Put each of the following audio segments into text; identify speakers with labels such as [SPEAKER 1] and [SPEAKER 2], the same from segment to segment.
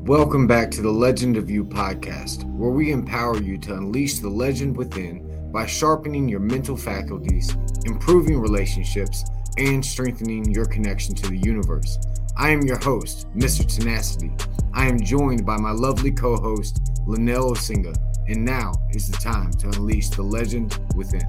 [SPEAKER 1] Welcome back to the Legend of You podcast, where we empower you to unleash the legend within by sharpening your mental faculties, improving relationships, and strengthening your connection to the universe. I am your host, Mr. Tenacity. I am joined by my lovely co-host, Linnell Osinga, and now is the time to unleash the legend within.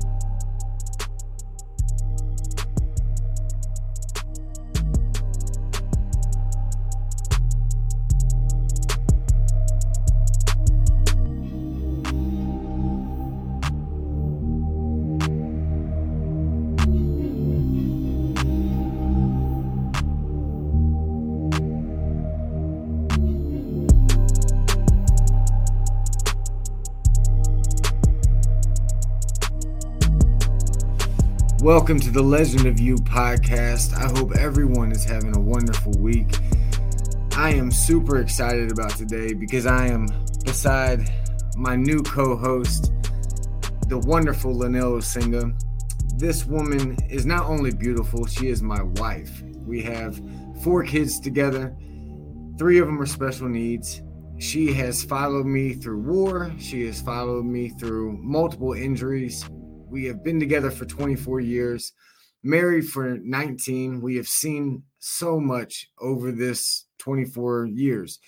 [SPEAKER 1] Welcome to the Legend of You podcast. I hope everyone is having a wonderful week. I am super excited about today because I am beside my new co-host, the wonderful Linnell Osinga. This woman is not only beautiful, she is my wife. We have 4 kids together. 3 of them are special needs. She has followed me through war. She has followed me through multiple injuries. We have been together for 24 years, married for 19. We have seen so much over this 24 years.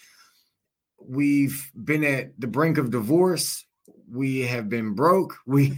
[SPEAKER 1] We've been at the brink of divorce. We have been broke. We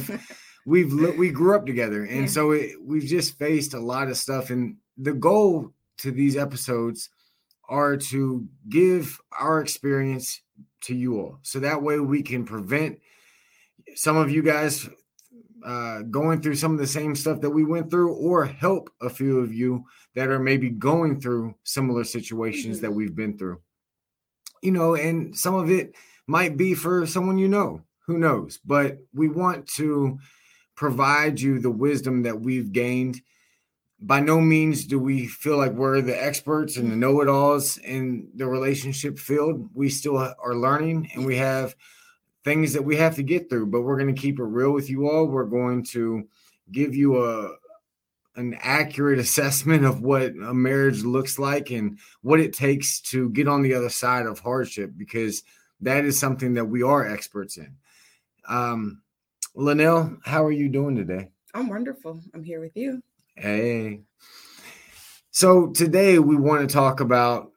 [SPEAKER 1] grew up together. And so we've just faced a lot of stuff. And the goal to these episodes are to give our experience to you all. So that way we can prevent some of you guys going through some of the same stuff that we went through, or help a few of you that are maybe going through similar situations that we've been through. You know, and some of it might be for someone you know, who knows, but we want to provide you the wisdom that we've gained. By no means do we feel like we're the experts and the know-it-alls in the relationship field. We still are learning, and we have things that we have to get through, but we're going to keep it real with you all. We're going to give you an accurate assessment of what a marriage looks like and what it takes to get on the other side of hardship, because that is something that we are experts in. Linnell, how are you doing today?
[SPEAKER 2] I'm wonderful. I'm here with you.
[SPEAKER 1] Hey. So today we want to talk about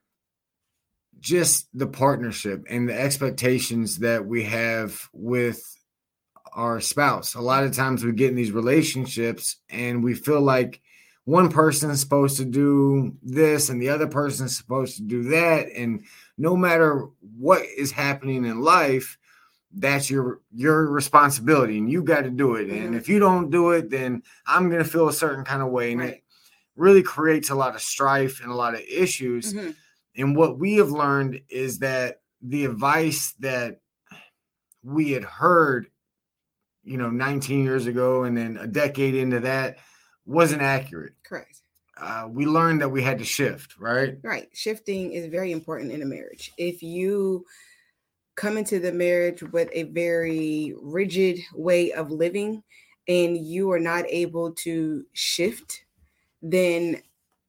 [SPEAKER 1] just the partnership and the expectations that we have with our spouse. A lot of times we get in these relationships and we feel like one person is supposed to do this and the other person is supposed to do that. And no matter what is happening in life, that's your responsibility and you got to do it. And if you don't do it, then I'm going to feel a certain kind of way. And it really creates a lot of strife and a lot of issues. And what we have learned is that the advice that we had heard, 19 years ago and then a decade into that wasn't accurate.
[SPEAKER 2] Correct.
[SPEAKER 1] We learned that we had to shift, right?
[SPEAKER 2] Right. Shifting is very important in a marriage. If you come into the marriage with a very rigid way of living and you are not able to shift, then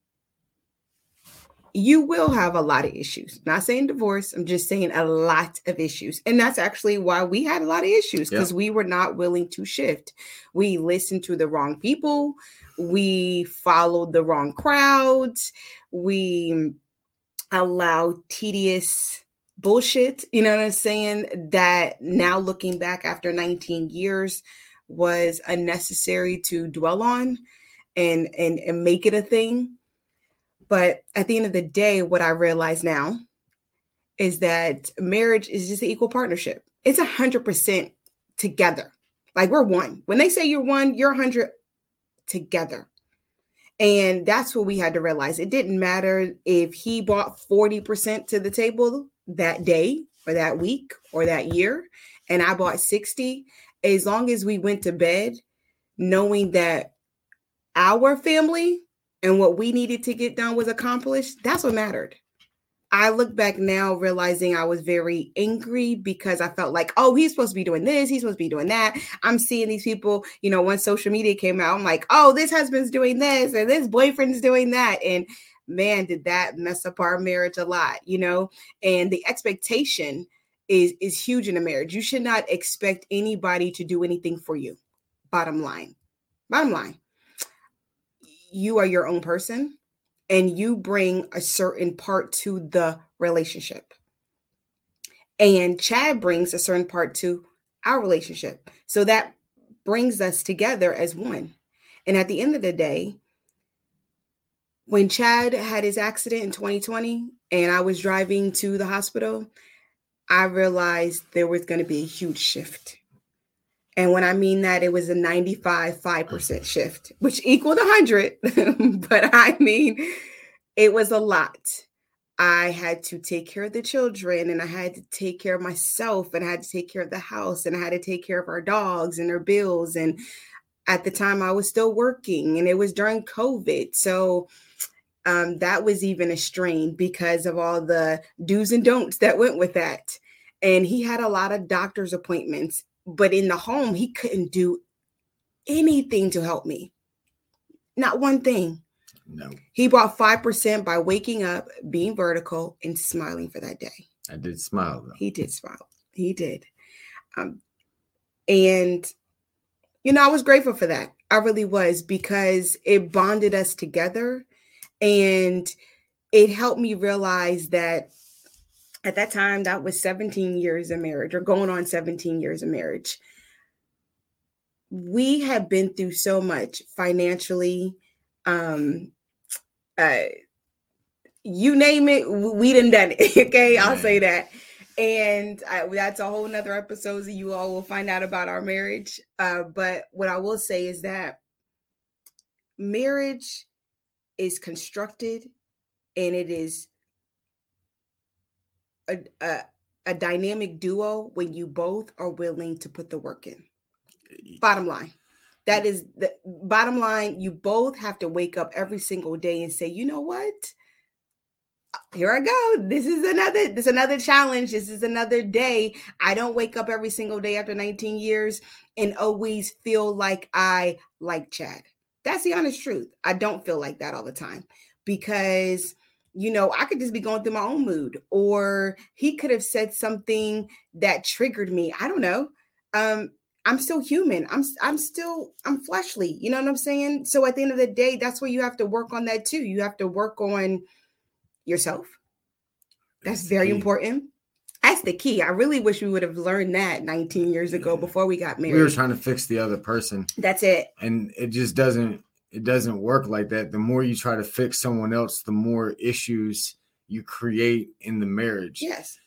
[SPEAKER 2] you will have a lot of issues. Not saying divorce. I'm just saying a lot of issues. And that's actually why we had a lot of issues, because we were not willing to shift. We listened to the wrong people. We followed the wrong crowds. We allowed tedious bullshit, you know what I'm saying, that now looking back after 19 years was unnecessary to dwell on and make it a thing. But at the end of the day, what I realize now is that marriage is just an equal partnership. It's 100% together. Like we're one. When they say you're one, you're 100 together. And that's what we had to realize. It didn't matter if he brought 40% to the table that day or that week or that year, and I bought 60. As long as we went to bed knowing that our family and what we needed to get done was accomplished, that's what mattered. I look back now realizing I was very angry because I felt like, oh, he's supposed to be doing this. He's supposed to be doing that. I'm seeing these people, once social media came out, I'm like, oh, this husband's doing this and this boyfriend's doing that. And man, did that mess up our marriage a lot, and the expectation is huge in a marriage. You should not expect anybody to do anything for you. Bottom line, you are your own person and you bring a certain part to the relationship. And Chad brings a certain part to our relationship. So that brings us together as one. And at the end of the day, when Chad had his accident in 2020 and I was driving to the hospital, I realized there was going to be a huge shift. And when I mean that, it was a 95.5% shift, which equaled 100. But I mean, it was a lot. I had to take care of the children and I had to take care of myself and I had to take care of the house and I had to take care of our dogs and their bills. And at the time I was still working and it was during COVID. So that was even a strain because of all the do's and don'ts that went with that. And he had a lot of doctor's appointments, but in the home, he couldn't do anything to help me. Not one thing.
[SPEAKER 1] No.
[SPEAKER 2] He brought 5% by waking up, being vertical, and smiling for that day.
[SPEAKER 1] I did smile, though.
[SPEAKER 2] He did smile. He did. And, I was grateful for that. I really was, because it bonded us together. And it helped me realize that at that time, that was 17 years of marriage, or going on 17 years of marriage. We have been through so much financially. You name it, we done it. Okay, I'll say that. And that's a whole nother episode that you all will find out about our marriage. But what I will say is that marriage is constructed and it is a dynamic duo when you both are willing to put the work in. Bottom line. That is the bottom line. You both have to wake up every single day and say, you know what? Here I go. This is another challenge. This is another day. I don't wake up every single day after 19 years and always feel like I like Chad. That's the honest truth. I don't feel like that all the time because, I could just be going through my own mood, or he could have said something that triggered me. I don't know. I'm still human. I'm fleshly. You know what I'm saying? So at the end of the day, that's where you have to work on that too. You have to work on yourself. That's very important. That's the key. I really wish we would have learned that 19 years ago before we got married.
[SPEAKER 1] We were trying to fix the other person.
[SPEAKER 2] That's it.
[SPEAKER 1] And it just doesn't work like that. The more you try to fix someone else, the more issues you create in the marriage.
[SPEAKER 2] Yes.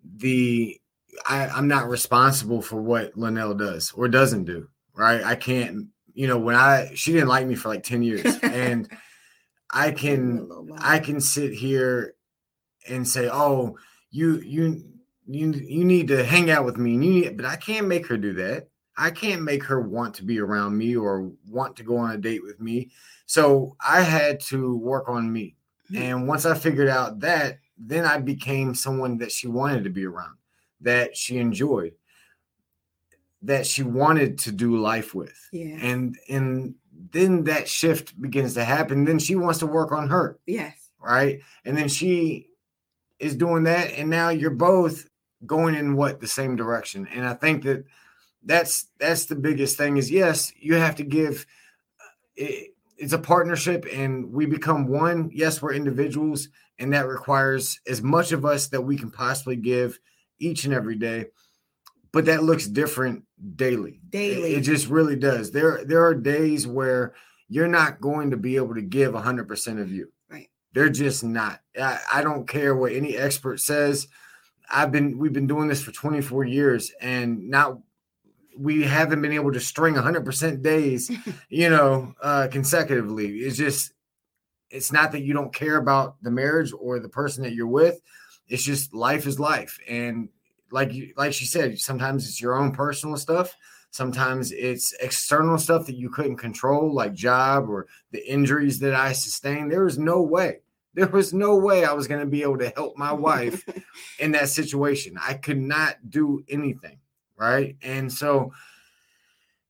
[SPEAKER 1] I'm not responsible for what Linnell does or doesn't do, right? I can't, she didn't like me for like 10 years and I can sit here and say, oh, you need to hang out with me. But I can't make her do that. I can't make her want to be around me or want to go on a date with me. So I had to work on me. And once I figured out that, then I became someone that she wanted to be around, that she enjoyed, that she wanted to do life with.
[SPEAKER 2] Yeah.
[SPEAKER 1] And then that shift begins to happen. Then she wants to work on her.
[SPEAKER 2] Yes.
[SPEAKER 1] Right. And then she is doing that. And now you're both going in the same direction. And I think that's the biggest thing is, yes, you have to give it's a partnership and we become one. Yes, we're individuals. And that requires as much of us that we can possibly give each and every day. But that looks different daily. It just really does. There are days where you're not going to be able to give 100% of you.
[SPEAKER 2] Right.
[SPEAKER 1] They're just not. I don't care what any expert says. We've been doing this for 24 years and we haven't been able to string 100% days, consecutively. It's not that you don't care about the marriage or the person that you're with. It's just life is life. And like she said, sometimes it's your own personal stuff. Sometimes it's external stuff that you couldn't control, like job or the injuries that I sustained. There was no way I was going to be able to help my wife in that situation. I could not do anything. Right. And so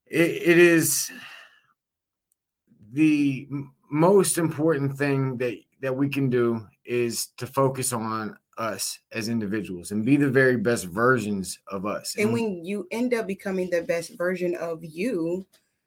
[SPEAKER 1] it is the most important thing that we can do is to focus on us as individuals and be the very best versions of us.
[SPEAKER 2] And when you end up becoming the best version of you,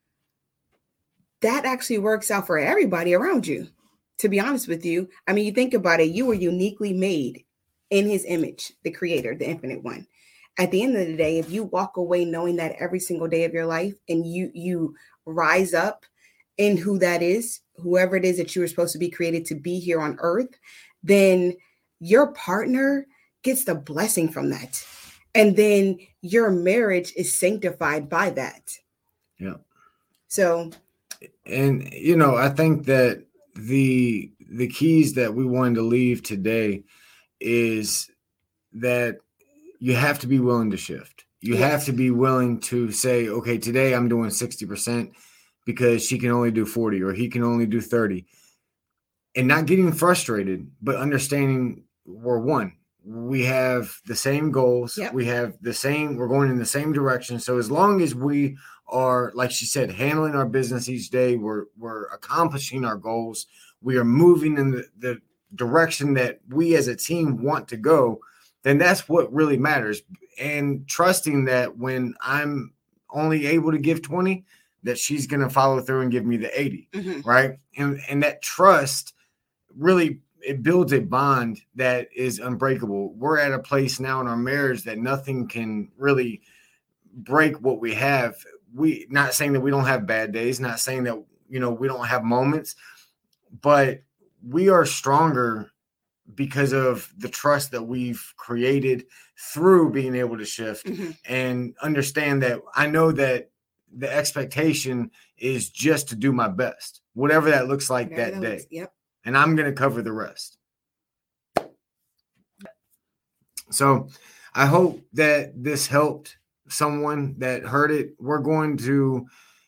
[SPEAKER 2] that actually works out for everybody around you. To be honest with you, I mean, you think about it, you were uniquely made in his image, the creator, the infinite one. At the end of the day, if you walk away knowing that every single day of your life and you rise up in who that is, whoever it is that you were supposed to be created to be here on earth, then your partner gets the blessing from that. And then your marriage is sanctified by that.
[SPEAKER 1] Yeah.
[SPEAKER 2] So,
[SPEAKER 1] and I think that the keys that we wanted to leave today is that you have to be willing to shift. You have to be willing to say, okay, today I'm doing 60% because she can only do 40 or he can only do 30. And not getting frustrated, but understanding we're one. We have the same goals. Yep. We're going in the same direction. So as long as we are, like she said, handling our business each day, we're accomplishing our goals. We are moving in the direction that we as a team want to go, then that's what really matters. And trusting that when I'm only able to give 20, that she's going to follow through and give me the 80, right? And that trust really, it builds a bond that is unbreakable. We're at a place now in our marriage that nothing can really break what we have. We not saying that we don't have bad days, not saying that, we don't have moments, but we are stronger because of the trust that we've created through being able to shift and understand that I know that the expectation is just to do my best, whatever that looks like that day.
[SPEAKER 2] Yep.
[SPEAKER 1] And I'm going to cover the rest. So I hope that this helped someone that heard it. We're going to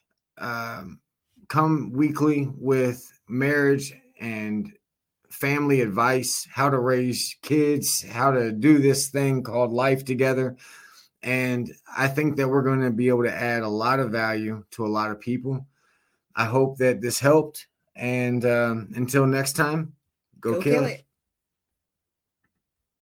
[SPEAKER 1] come weekly with marriage and family advice, how to raise kids, how to do this thing called life together. And I think that we're going to be able to add a lot of value to a lot of people. I hope that this helped. And until next time, go kill it.